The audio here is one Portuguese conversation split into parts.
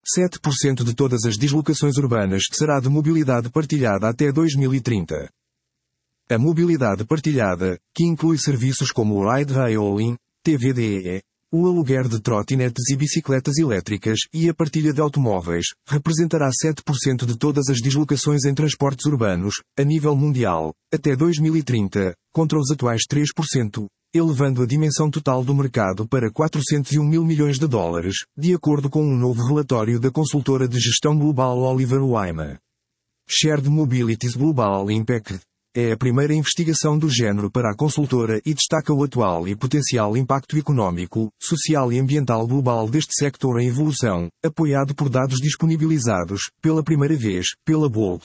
7% de todas as deslocações urbanas será de mobilidade partilhada até 2030. A mobilidade partilhada, que inclui serviços como o ride-hailing, TVDE, o aluguer de trotinetes e bicicletas elétricas e a partilha de automóveis, representará 7% de todas as deslocações em transportes urbanos, a nível mundial, até 2030, contra os atuais 3%, elevando a dimensão total do mercado para 401 mil milhões de dólares, de acordo com um novo relatório da consultora de gestão global Oliver Wyman. Shared Mobility's Global Impact é a primeira investigação do género para a consultora e destaca o atual e potencial impacto económico, social e ambiental global deste sector em evolução, apoiado por dados disponibilizados, pela primeira vez, pela Bolt.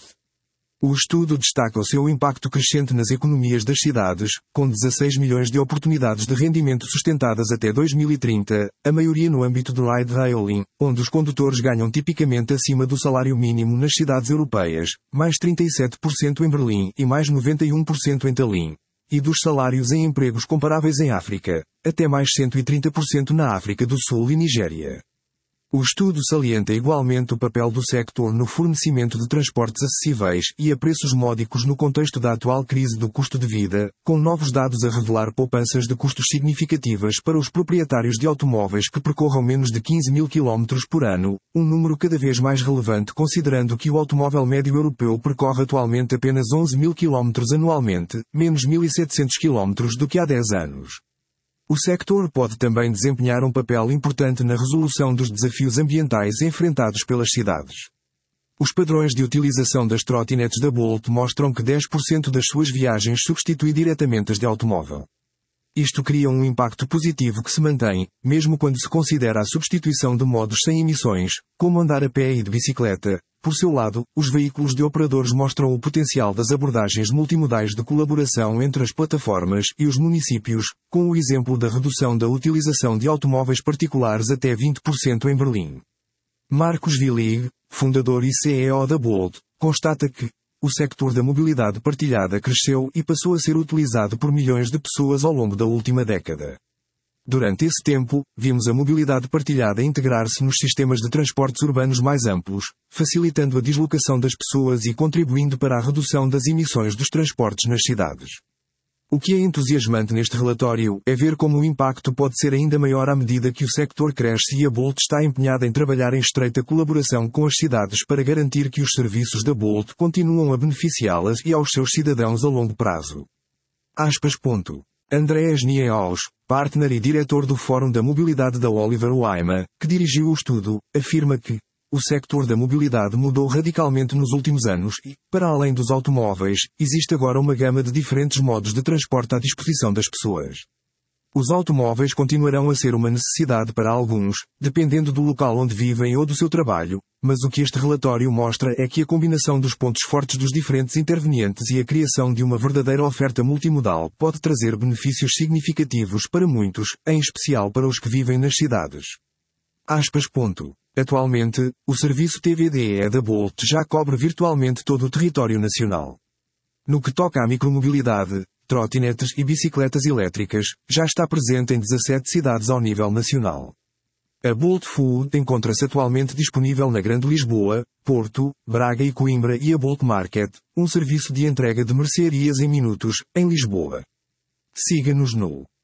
O estudo destaca o seu impacto crescente nas economias das cidades, com 16 milhões de oportunidades de rendimento sustentadas até 2030, a maioria no âmbito do ride-hailing, onde os condutores ganham tipicamente acima do salário mínimo nas cidades europeias, mais 37% em Berlim e mais 91% em Tallinn, e dos salários em empregos comparáveis em África, até mais 130% na África do Sul e Nigéria. O estudo salienta igualmente o papel do sector no fornecimento de transportes acessíveis e a preços módicos no contexto da atual crise do custo de vida, com novos dados a revelar poupanças de custos significativas para os proprietários de automóveis que percorram menos de 15 mil km por ano, um número cada vez mais relevante considerando que o automóvel médio europeu percorre atualmente apenas 11 mil km anualmente, menos 1.700 km do que há 10 anos. O sector pode também desempenhar um papel importante na resolução dos desafios ambientais enfrentados pelas cidades. Os padrões de utilização das trotinetes da Bolt mostram que 10% das suas viagens substitui diretamente as de automóvel. Isto cria um impacto positivo que se mantém, mesmo quando se considera a substituição de modos sem emissões, como andar a pé e de bicicleta. Por seu lado, os veículos de operadores mostram o potencial das abordagens multimodais de colaboração entre as plataformas e os municípios, com o exemplo da redução da utilização de automóveis particulares até 20% em Berlim. Marcos Willig, fundador e CEO da Bolt, constata que o sector da mobilidade partilhada cresceu e passou a ser utilizado por milhões de pessoas ao longo da última década. Durante esse tempo, vimos a mobilidade partilhada integrar-se nos sistemas de transportes urbanos mais amplos, facilitando a deslocação das pessoas e contribuindo para a redução das emissões dos transportes nas cidades. O que é entusiasmante neste relatório é ver como o impacto pode ser ainda maior à medida que o sector cresce e a Bolt está empenhada em trabalhar em estreita colaboração com as cidades para garantir que os serviços da Bolt continuam a beneficiá-las e aos seus cidadãos a longo prazo. Andreas Niehaus, partner e diretor do Fórum da Mobilidade da Oliver Wyman, que dirigiu o estudo, afirma que o sector da mobilidade mudou radicalmente nos últimos anos e, para além dos automóveis, existe agora uma gama de diferentes modos de transporte à disposição das pessoas. Os automóveis continuarão a ser uma necessidade para alguns, dependendo do local onde vivem ou do seu trabalho, mas o que este relatório mostra é que a combinação dos pontos fortes dos diferentes intervenientes e a criação de uma verdadeira oferta multimodal pode trazer benefícios significativos para muitos, em especial para os que vivem nas cidades. Atualmente, o serviço TVDE da Bolt já cobre virtualmente todo o território nacional. No que toca à micromobilidade, trotinetes e bicicletas elétricas, já está presente em 17 cidades ao nível nacional. A Bolt Food encontra-se atualmente disponível na Grande Lisboa, Porto, Braga e Coimbra e a Bolt Market, um serviço de entrega de mercearias em minutos, em Lisboa. Siga-nos no